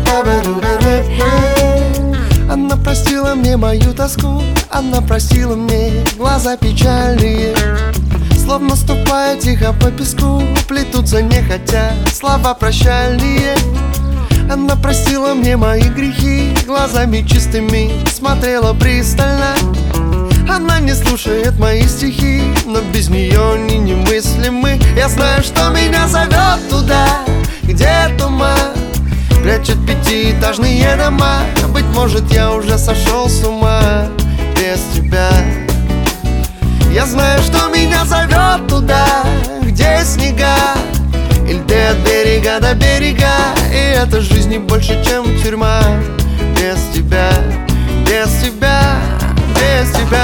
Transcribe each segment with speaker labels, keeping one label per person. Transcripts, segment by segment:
Speaker 1: Она простила мне мою тоску, она простила мне глаза печальные. Словно ступая тихо по песку, плетутся нехотя слова прощальные. Она простила мне мои грехи, глазами чистыми смотрела пристально. Она не слушает мои стихи, но без нее они немыслимы. Я знаю, что меня зовет туда, где туман прячет пятиэтажные дома. Быть может, я уже сошел с ума без тебя. Я знаю, что меня зовет туда, где снега и льды от берега до берега. И эта жизнь не больше, чем тюрьма. Без тебя, без тебя, без тебя.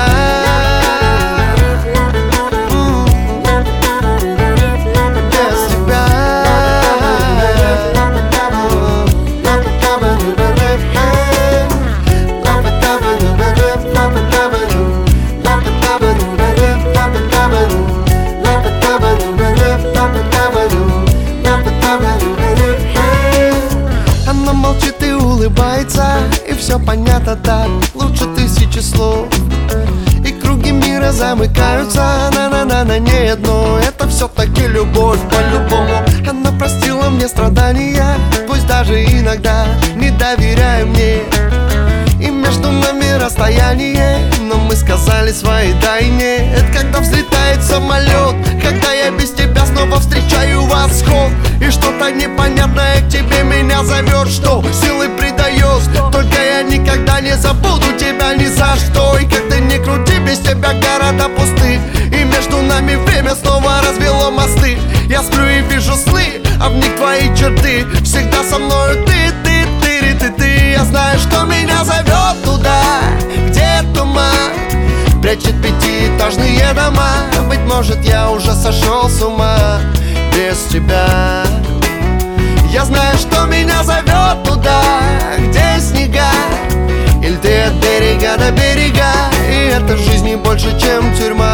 Speaker 1: Она молчит и улыбается, и все понятно так, лучше тысячи слов. И круги мира замыкаются, на не одно. Это все-таки любовь по-любому. Она простила мне страдания, пусть даже иногда не доверяя мне. И между нами расстояние, но мы сказали своей тайне. Это когда взлетает самолет, когда я без тебя снова встречаю восход. И что-то непонятное к тебе меня зовет, что силы придает. Только я никогда не забуду тебя ни за что. И как ты ни крути, без тебя города пусты. И между нами время снова развело мосты. Я сплю и вижу сны, а в них твои черты. Всегда со мною ты. Я знаю, что меня зовет туда, где туман прячет пятиэтажные дома. Быть может, я уже сошел с ума без тебя. Я знаю, что меня зовет туда, где снега и льды от берега до берега. И эта жизнь не больше, чем тюрьма.